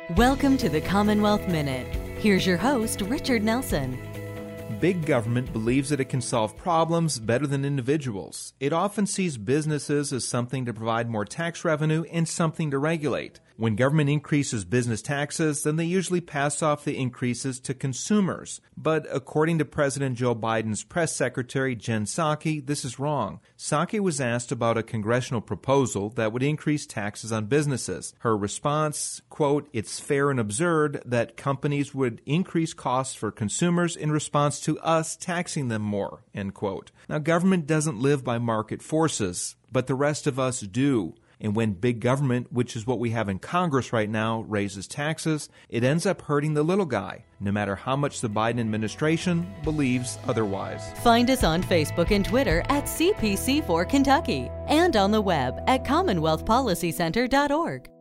Welcome to the Commonwealth Minute. Here's your host, Richard Nelson. Big government believes that it can solve problems better than individuals. It often sees businesses as something to provide more tax revenue and something to regulate. When government increases business taxes, then they usually pass off the increases to consumers. But according to President Joe Biden's press secretary, Jen Psaki, this is wrong. Psaki was asked about a congressional proposal that would increase taxes on businesses. Her response, quote, "It's fair and absurd that companies would increase costs for consumers in response to us taxing them more," end quote. Now, government doesn't live by market forces, but the rest of us do. And when big government, which is what we have in Congress right now, raises taxes, it ends up hurting the little guy, no matter how much the Biden administration believes otherwise. Find us on Facebook and Twitter at CPC4 Kentucky and on the web at CommonwealthPolicyCenter.org.